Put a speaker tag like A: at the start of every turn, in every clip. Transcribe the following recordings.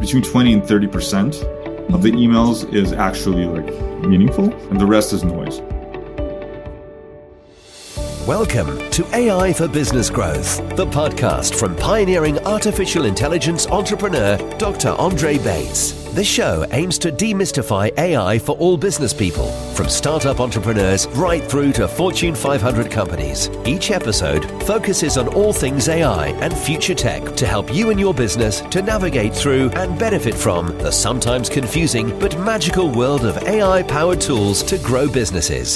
A: between 20 and 30% of the emails is actually like meaningful, and the rest is noise.
B: Welcome to AI for Business Growth, the podcast from pioneering artificial intelligence entrepreneur Dr. Andre Bates. This show aims to demystify AI for all business people, from startup entrepreneurs right through to Fortune 500 companies. Each episode focuses on all things AI and future tech to help you and your business to navigate through and benefit from the sometimes confusing but magical world of AI-powered tools to grow businesses.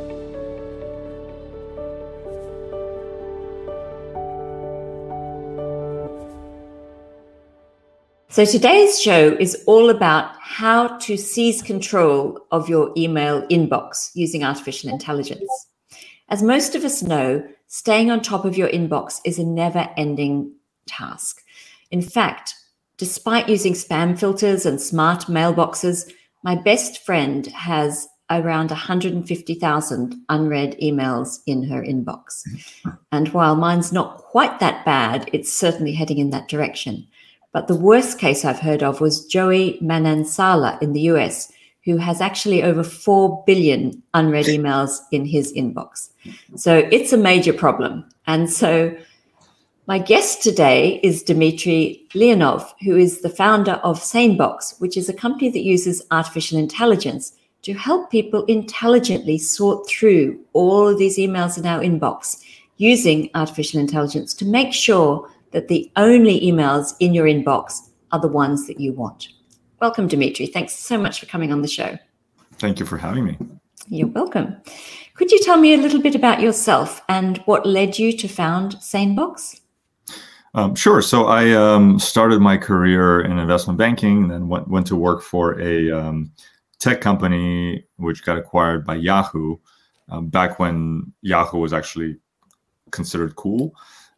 C: So today's show is all about how to seize control of your email inbox using artificial intelligence. As most of us know, staying on top of your inbox is a never-ending task. In fact, despite using spam filters and smart mailboxes, my best friend has around 150,000 unread emails in her inbox. And while mine's not quite that bad, it's certainly heading in that direction. But the worst case I've heard of was Joey Manansala in the US, who has actually over 4 billion unread emails in his inbox. So it's a major problem. And so my guest today is Dmitry Leonov, who is the founder of SaneBox, which is a company that uses artificial intelligence to help people intelligently sort through all of these emails in our inbox using artificial intelligence to make sure that the only emails in your inbox are the ones that you want. Welcome, Dmitry. Thanks so much for coming on the show.
A: Thank you for having me.
C: You're welcome. Could you tell me a little bit about yourself and what led you to found SaneBox?
A: Sure. So I started my career in investment banking, and then went to work for a tech company which got acquired by Yahoo back when Yahoo was actually considered cool.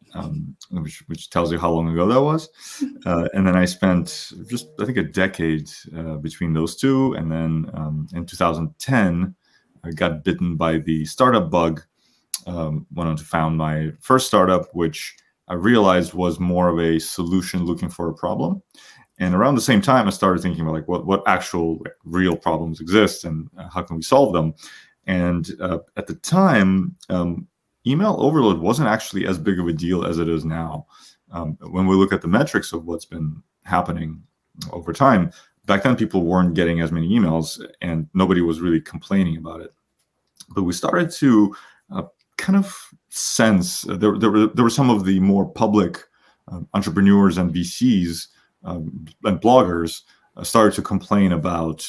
A: Which tells you how long ago that was. And then I spent I think a decade between those two. And then in 2010, I got bitten by the startup bug, went on to found my first startup, which I realized was more of a solution looking for a problem. And around the same time, I started thinking about what actual real problems exist and how can we solve them. And at the time, email overload wasn't actually as big of a deal as it is now. When we look at the metrics of what's been happening over time, back then people weren't getting as many emails and nobody was really complaining about it. But we started to kind of sense there were some of the more public entrepreneurs and VCs and bloggers started to complain about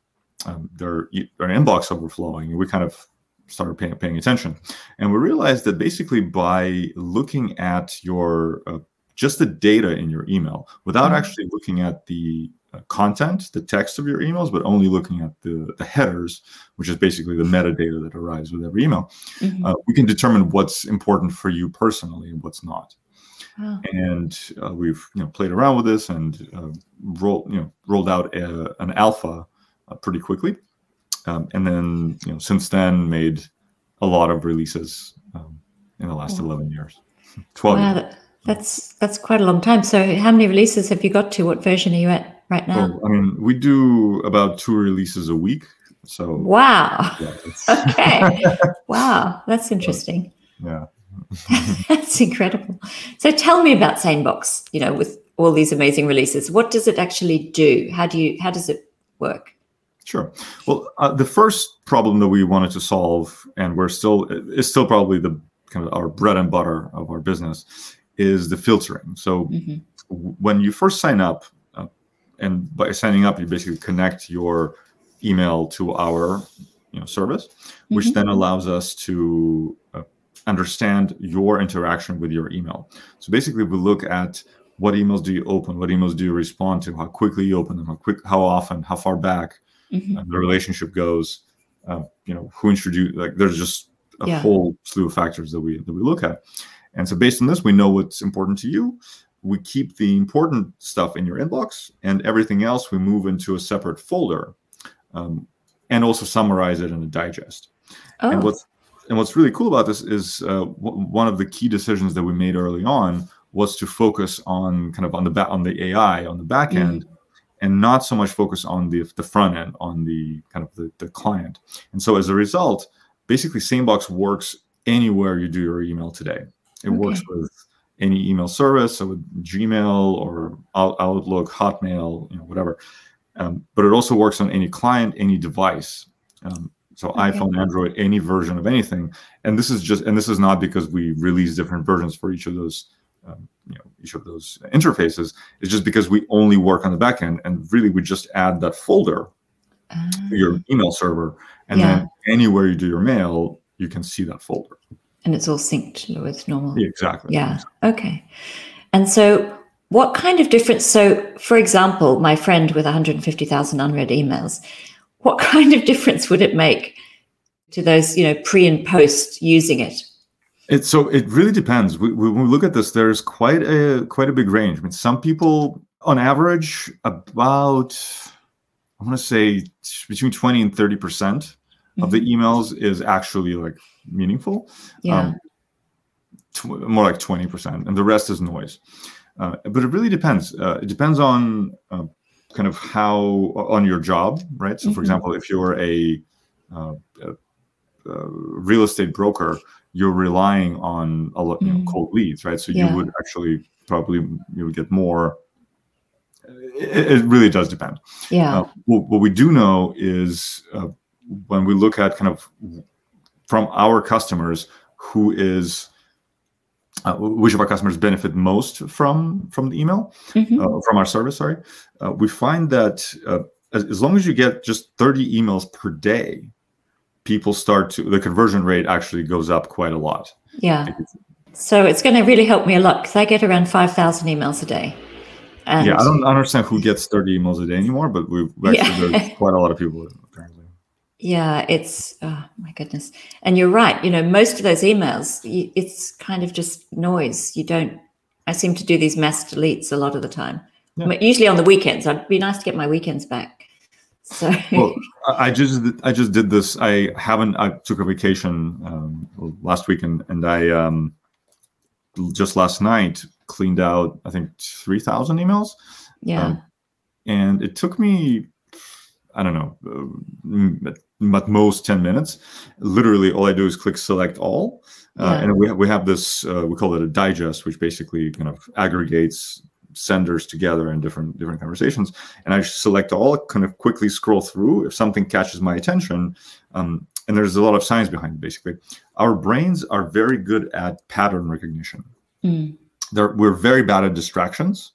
A: their inbox overflowing. We kind of started paying attention, and we realized that basically by looking at your just the data in your email without actually looking at the content, the text of your emails, but only looking at the headers, which is basically the metadata that arrives with every email, we can determine what's important for you personally and what's not. Wow. And we've played around with this and rolled out an alpha pretty quickly. And then, since then, made a lot of releases in the last 11 years, 12 years.
C: That's quite a long time. So how many releases have you got to? What version are you at right now?
A: Well, we do about 2 releases a week. So
C: wow.
A: Yeah,
C: okay. Wow. That's interesting.
A: Yeah.
C: That's incredible. So tell me about SaneBox, with all these amazing releases. What does it actually do? How does it work?
A: Sure. Well, the first problem that we wanted to solve, and is still probably the kind of our bread and butter of our business, is the filtering. So when you first sign up, and by signing up, you basically connect your email to our service, which then allows us to understand your interaction with your email. So basically, we look at what emails do you open, what emails do you respond to, how quickly you open them, how often, how far back the relationship goes, who introduced, there's just a whole slew of factors that we look at. And so based on this, we know what's important to you. We keep the important stuff in your inbox, and everything else we move into a separate folder, and also summarize it in a digest. Oh. And what's really cool about this is one of the key decisions that we made early on was to focus on kind of on the AI on the back end, and not so much focus on the front end, on the kind of the client. And so as a result, basically SaneBox works anywhere you do your email today. It works with any email service, so with Gmail or Outlook, Hotmail, whatever. But it also works on any client, any device. So iPhone, Android, any version of anything. And this is not because we release different versions for each of those interfaces. It's just because we only work on the back end, and really we just add that folder to your email server, and then anywhere you do your mail, you can see that folder.
C: And it's all synced with normal.
A: Yeah, exactly.
C: Yeah. Okay. And so what kind of difference? So, for example, my friend with 150,000 unread emails, what kind of difference would it make to those, pre and post using it?
A: It really depends. When we look at this, there's quite a big range. I mean, some people, on average, about, I want to say between 20 and 30% of the emails is actually like meaningful.
C: Yeah.
A: More like 20%, and the rest is noise. But it really depends. It depends on kind of on your job, right? So, for example, if you're a real estate broker, you're relying on a lot, cold leads, right? So you would actually you would get more. It really does depend.
C: Yeah.
A: What we do know is when we look at kind of from our customers, which of our customers benefit most from the email, from our service, sorry, we find that as long as you get just 30 emails per day, the conversion rate actually goes up quite a lot.
C: Yeah. So it's going to really help me a lot, because I get around 5,000 emails a day. And
A: I don't understand who gets 30 emails a day anymore, but there's quite a lot of people apparently.
C: Yeah, oh my goodness. And you're right. Most of those emails, it's kind of just noise. I seem to do these mass deletes a lot of the time. Yeah. Usually on the weekends. It'd be nice to get my weekends back. So
A: well, I just did this. I took a vacation last weekend, and I just last night cleaned out, I think, 3,000 emails.
C: Yeah.
A: And it took me, I don't know, at most 10 minutes. Literally, all I do is click select all. And we have this, we call it a digest, which basically kind of aggregates senders together in different conversations. And I select all, kind of quickly scroll through if something catches my attention. And there's a lot of science behind it, basically. Our brains are very good at pattern recognition. We're very bad at distractions.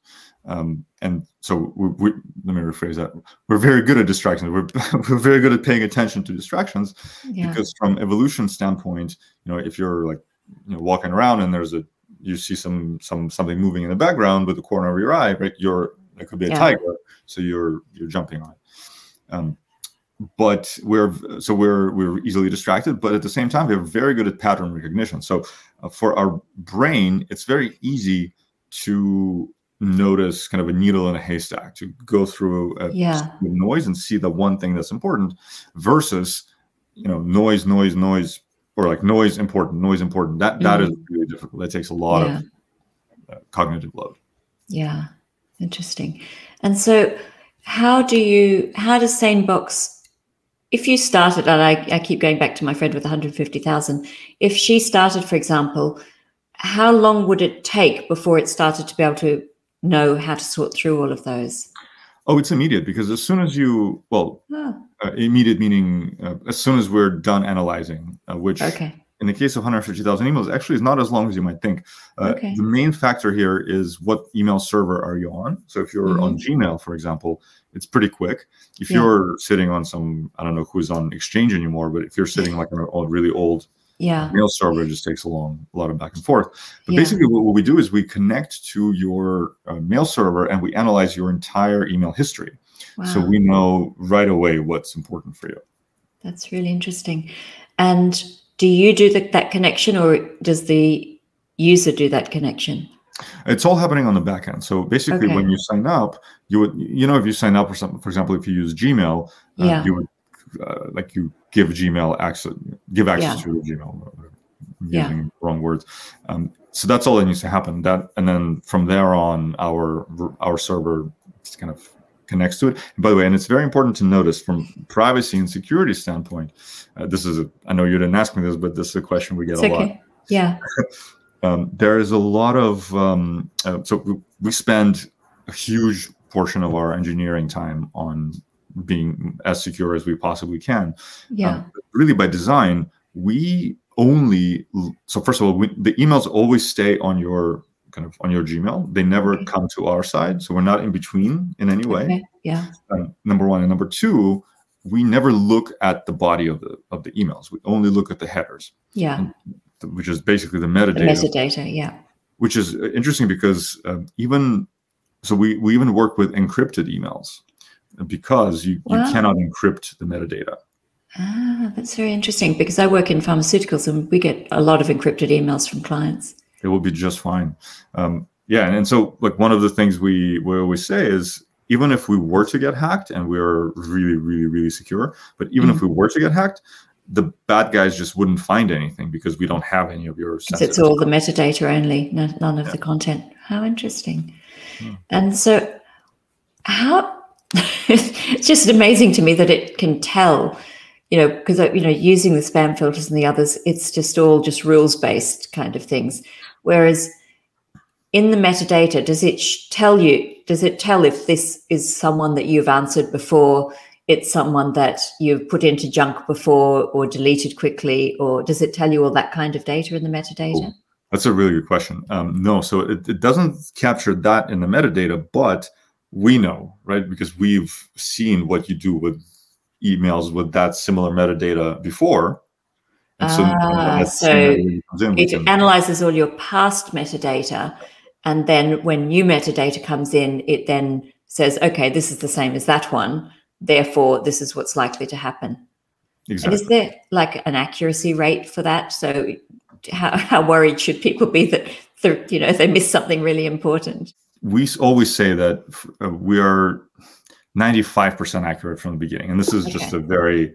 A: And so let me rephrase that. We're very good at distractions. We're very good at paying attention to distractions, because from evolution standpoint, if you're walking around and you see something moving in the background with the corner of your eye, right? It could be a tiger, so you're jumping on it. But we're easily distracted, but at the same time, we're very good at pattern recognition. So for our brain, it's very easy to notice kind of a needle in a haystack, to go through noise and see the one thing that's important, versus noise, or like noise important. That is really difficult. That takes a lot of cognitive load.
C: Yeah, interesting. And so how does SaneBox, if you started, and I keep going back to my friend with 150,000, if she started, for example, how long would it take before it started to be able to know how to sort through all of those?
A: Oh, it's immediate, because as soon as immediate meaning as soon as we're done analyzing, which in the case of 150,000 emails actually is not as long as you might think. The main factor here is what email server are you on. So if you're on Gmail, for example, it's pretty quick. If you're sitting on I don't know who's on Exchange anymore, but if you're sitting like on a really old mail server, it just takes a lot of back and forth. But basically what we do is we connect to your mail server, and we analyze your entire email history. Wow. So we know right away what's important for you.
C: That's really interesting. And do you do that connection, or does the user do that connection?
A: It's all happening on the back end. So basically when you sign up, you would, if you sign up for something, for example, if you use Gmail, you would you give Gmail access, to the Gmail. I'm using wrong words. So that's all that needs to happen. And then from there on, our server kind of connects to it. And by the way, and it's very important to notice from privacy and security standpoint, I know you didn't ask me this, but this is a question we get a lot.
C: Yeah.
A: There is a lot of, so we spend a huge portion of our engineering time on being as secure as we possibly can.
C: Yeah.
A: Really by design, so first of all, the emails always stay on your Gmail. They never come to our side. So we're not in between in any way.
C: Okay. Yeah.
A: Number one. And number two, we never look at the body of the emails. We only look at the headers.
C: Yeah.
A: Which is basically the metadata.
C: The metadata, yeah.
A: Which is interesting because we even work with encrypted emails because you cannot encrypt the metadata.
C: Ah, that's very interesting because I work in pharmaceuticals and we get a lot of encrypted emails from clients.
A: It will be just fine. And so like one of the things we always say is even if we were to get hacked and we're really, really, really secure, but even if we were to get hacked, the bad guys just wouldn't find anything because we don't have any of your sensitive
C: it's all the metadata only, none of the content. How interesting. And so it's just amazing to me that it can tell, because, using the spam filters and the others, it's just all just rules-based kind of things. Whereas in the metadata, does it tell if this is someone that you've answered before, it's someone that you've put into junk before or deleted quickly, or does it tell you all that kind of data in the metadata?
A: Oh, that's a really good question. No, so it doesn't capture that in the metadata, but we know, right? Because we've seen what you do with emails with that similar metadata before. And so
C: it analyzes all your past metadata, and then when new metadata comes in, it then says, okay, this is the same as that one. Therefore, this is what's likely to happen.
A: Exactly.
C: And is there like an accuracy rate for that? So how worried should people be that they miss something really important?
A: We always say that we are 95% accurate from the beginning. And this is just a very,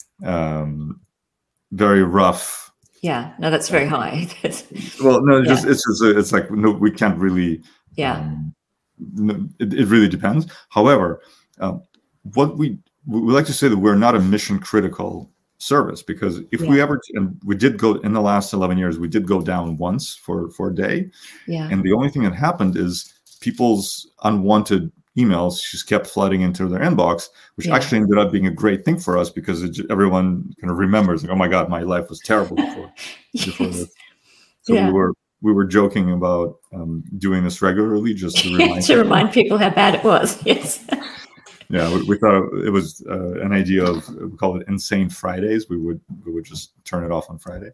A: very rough.
C: Yeah, no, that's very high.
A: Well, no, it's like, no, we can't really.
C: Yeah.
A: It really depends. However, what we like to say that we're not a mission critical service, because if we ever, and we did go in the last 11 years, we did go down once for a day. Yeah. And the only thing that happened is people's unwanted emails just kept flooding into their inbox, which actually ended up being a great thing for us because everyone kind of remembers, like, oh my God, my life was terrible before this. So we were joking about doing this regularly just to
C: remind people how bad it was. Yes.
A: Yeah, we thought it was an idea of, we call it Insane Fridays. We would just turn it off on Friday.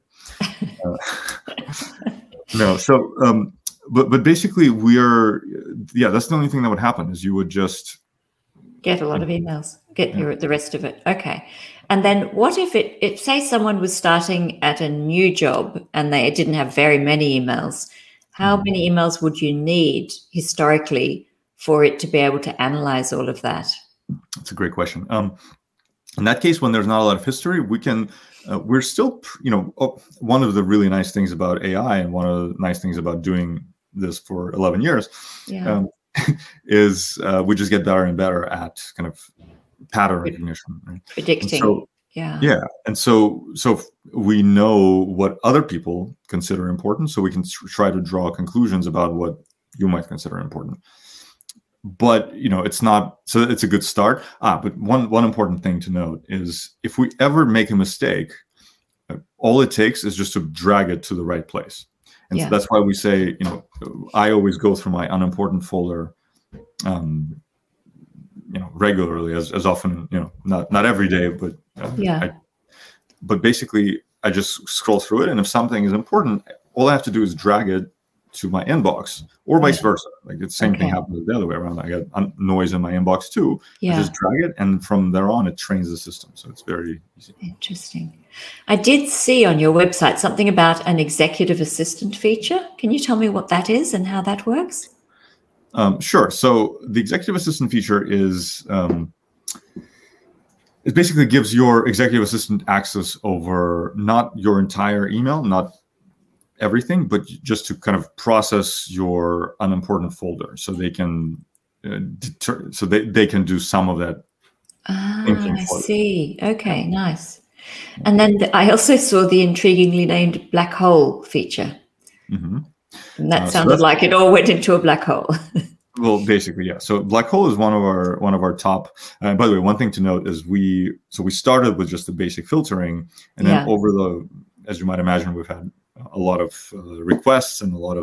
A: But basically that's the only thing that would happen is you would just
C: get a lot of emails, get the rest of it. Okay. And then what if it say someone was starting at a new job and they didn't have very many emails? How many emails would you need historically for it to be able to analyze all of that?
A: That's a great question. In that case, when there's not a lot of history, we're still, one of the really nice things about AI and one of the nice things about doing this for 11 years is we just get better and better at kind of pattern recognition. Right?
C: Predicting.
A: And so we know what other people consider important, so we can try to draw conclusions about what you might consider important. But it's not, so it's a good start. But one important thing to note is if we ever make a mistake, all it takes is just to drag it to the right place. And so that's why we say, I always go through my unimportant folder, regularly, as often, not every day, but but basically I just scroll through it, and if something is important, all I have to do is drag it to my inbox, or vice versa. Like the same thing happens the other way around. I got noise in my inbox too. I just drag it, and from there on, it trains the system. So it's very easy.
C: Interesting. I did see on your website something about an executive assistant feature. Can you tell me what that is and how that works?
A: Sure. So the executive assistant feature is it basically gives your executive assistant access over not your entire email, not everything, but just to kind of process your unimportant folder, so they can so they can do some of that thinking
C: I
A: for you.
C: see. Okay, nice. And then I also saw the intriguingly named black hole feature.
A: Mm-hmm.
C: And that sounded like it all went into a black hole.
A: Well, basically, yeah. So black hole is one of our top. By the way, one thing to note is we started with just the basic filtering, and then as you might imagine, we've had a lot of requests and a lot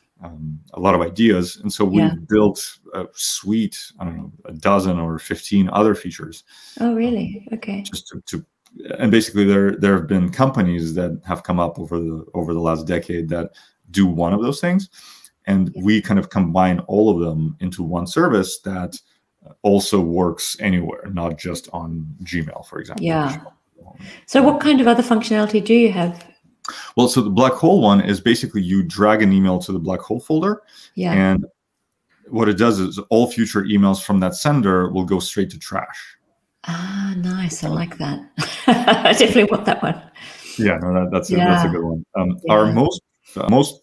A: of ideas, and so we built a suite. I don't know, a dozen or 15 other features.
C: Oh, really? Okay.
A: Just and basically there have been companies that have come up over the last decade that do one of those things. And we kind of combine all of them into one service that also works anywhere, not just on Gmail, for example.
C: Yeah. So what kind of other functionality do you have?
A: Well, so the black hole one is basically you drag an email to the black hole folder. Yeah. And what it does is all future emails from that sender will go straight to trash.
C: Ah, nice. I like that. I definitely want that one.
A: Yeah, no, that's a good one. Our most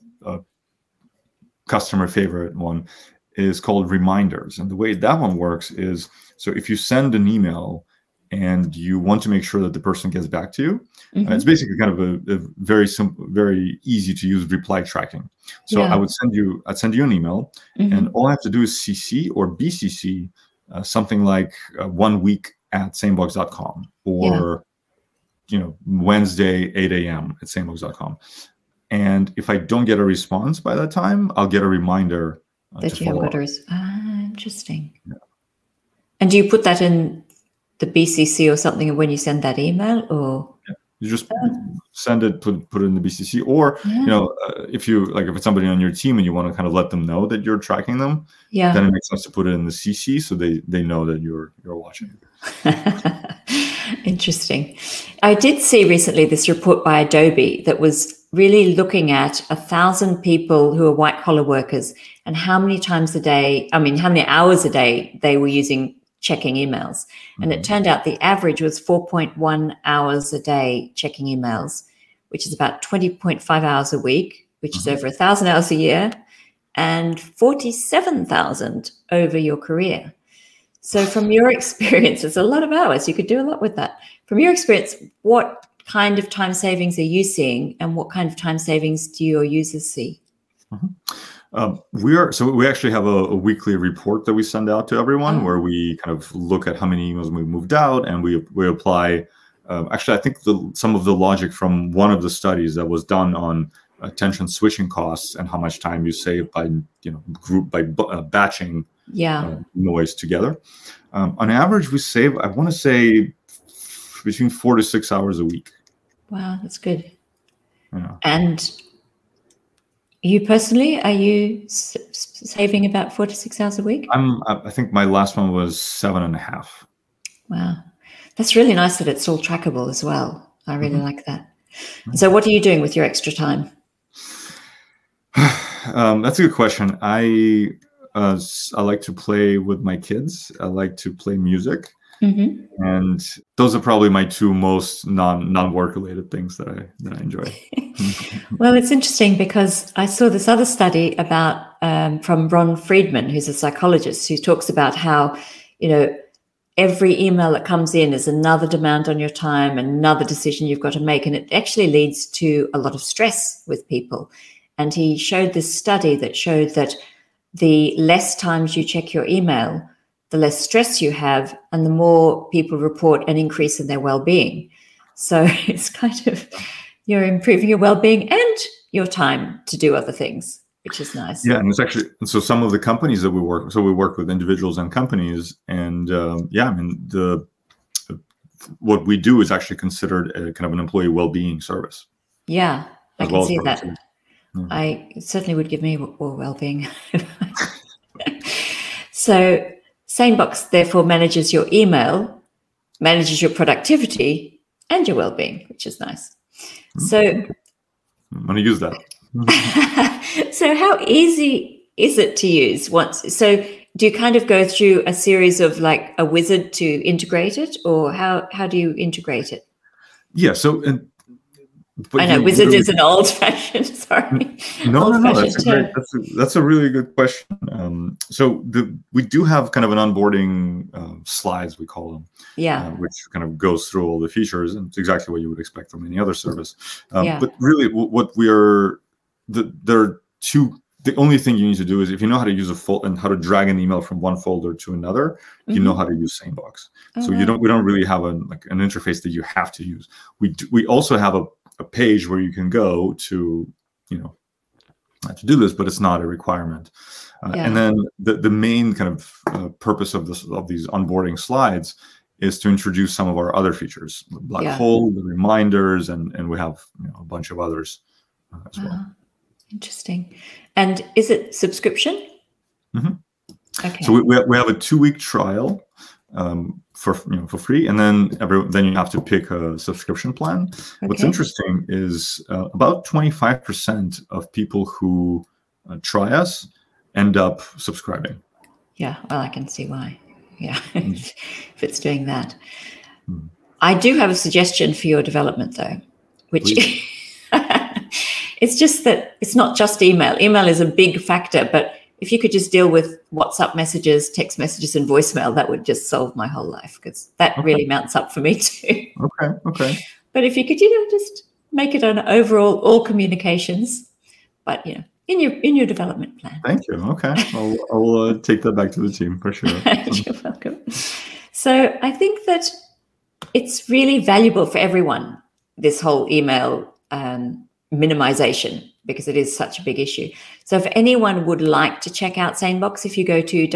A: customer favorite one is called Reminders. And the way that one works is, so if you send an email and you want to make sure that the person gets back to you, it's basically kind of a very simple, very easy to use reply tracking. So I'd send you an email, and all I have to do is CC or BCC something like 1 week at sanebox.com or Wednesday 8 a.m. at sanebox.com. And if I don't get a response by that time, I'll get a reminder
C: that you have got a response. Ah, interesting. Yeah. And do you put that in the BCC or something when you send that email, or
A: you just send it, put it in the BCC, or if it's somebody on your team and you want to kind of let them know that you're tracking them, then it makes sense to put it in the CC so they know that you're watching.
C: Interesting. I did see recently this report by Adobe that was really looking at 1,000 people who are white collar workers and how many hours a day they were checking emails. And it turned out the average was 4.1 hours a day checking emails, which is about 20.5 hours a week, which is over 1,000 hours a year, and 47,000 over your career. So from your experience, it's a lot of hours. You could do a lot with that. From your experience, what kind of time savings are you seeing, and what kind of time savings do your users see?
A: We actually have a weekly report that we send out to everyone where we kind of look at how many emails we moved out, and we apply. Actually, I think some of the logic from one of the studies that was done on attention switching costs and how much time you save by batching noise together. On average, we save, I want to say, between 4 to 6 hours a week.
C: Wow, that's good. Yeah. And you personally, are you saving about 4 to 6 hours a week?
A: I think my last one was 7.5.
C: Wow, that's really nice that it's all trackable as well. I really like that. So, what are you doing with your extra time?
A: That's a good question. I like to play with my kids. I like to play music. And those are probably my two most non-work related things that I enjoy.
C: Well, it's interesting because I saw this other study about from Ron Friedman, who's a psychologist, who talks about how, every email that comes in is another demand on your time, another decision you've got to make. And it actually leads to a lot of stress with people. And he showed this study that showed that the less times you check your email, the less stress you have, and the more people report an increase in their well-being. So it's kind of, you're improving your well-being and your time to do other things, which is nice.
A: Yeah, and it's actually, so some of the companies that we work with individuals and companies, and what we do is actually considered a kind of an employee well-being service.
C: Yeah, I can see that. Yeah. I certainly would give me more well-being. So SaneBox therefore manages your email, manages your productivity and your well-being, which is nice. So
A: I'm going to use that.
C: So how easy is it to use So do you kind of go through a series of like a wizard to integrate it, or how do you integrate it?
A: Yeah. So But
C: I know Wizards is an old-fashioned. Sorry.
A: No. That's a really good question. So we do have kind of an onboarding slides, we call them.
C: Yeah.
A: Which kind of goes through all the features, and it's exactly what you would expect from any other service. But really, there are two. The only thing you need to do is if you know how to use a folder and how to drag an email from one folder to another, you know how to use SaneBox. So we don't really have an interface that you have to use. We also have a page where you can go to do this, but it's not a requirement. And then the main kind of purpose of these onboarding slides is to introduce some of our other features, Black Hole, the reminders, and we have a bunch of others as well.
C: Interesting. And is it subscription? Okay.
A: So we have a 2-week trial for free, and then you have to pick a subscription plan. Okay. What's interesting is about 25% of people who try us end up subscribing.
C: Yeah, well, I can see why. Yeah, if it's doing that. I do have a suggestion for your development, though, which it's just that it's not just email. Email is a big factor, but if you could just deal with WhatsApp messages, text messages, and voicemail, that would just solve my whole life, because that really mounts up for me too.
A: Okay.
C: But if you could, just make it an overall all communications, but in your development plan.
A: Thank you. Okay, I'll take that back to the team for sure.
C: You're welcome. So I think that it's really valuable for everyone, this whole email minimization, because it is such a big issue. So if anyone would like to check out SaneBox, if you go to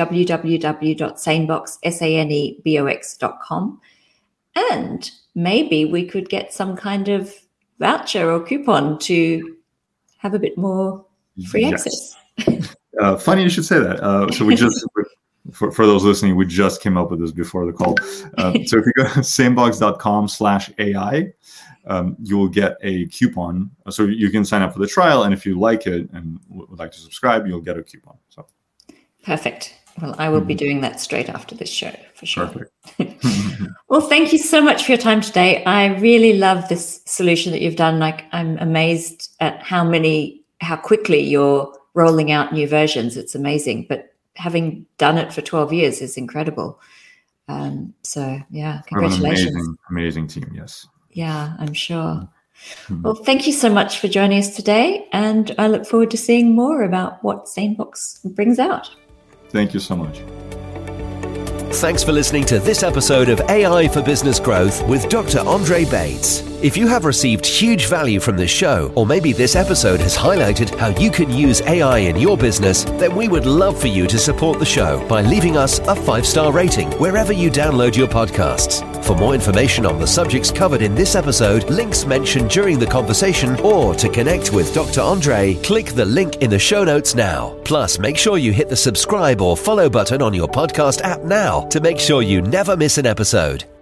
C: www.sanebox.com, and maybe we could get some kind of voucher or coupon to have a bit more free access.
A: Funny you should say that. So we just, for those listening, we just came up with this before the call. So if you go to sanebox.com/AI, you will get a coupon. So you can sign up for the trial, and if you like it and would like to subscribe, you'll get a coupon. So
C: perfect. Well, I will be doing that straight after this show for sure.
A: Perfect.
C: Well, thank you so much for your time today. I really love this solution that you've done. I'm amazed at how quickly you're rolling out new versions. It's amazing. But having done it for 12 years is incredible. So yeah, congratulations.
A: An amazing team. Yes.
C: Yeah, I'm sure. Well, thank you so much for joining us today, and I look forward to seeing more about what SaneBox brings out.
A: Thank you so much.
B: Thanks for listening to this episode of AI for Business Growth with Dr. Andre Bates. If you have received huge value from this show, or maybe this episode has highlighted how you can use AI in your business, then we would love for you to support the show by leaving us a 5-star rating wherever you download your podcasts. For more information on the subjects covered in this episode, links mentioned during the conversation, or to connect with Dr. Andre, click the link in the show notes now. Plus, make sure you hit the subscribe or follow button on your podcast app now to make sure you never miss an episode.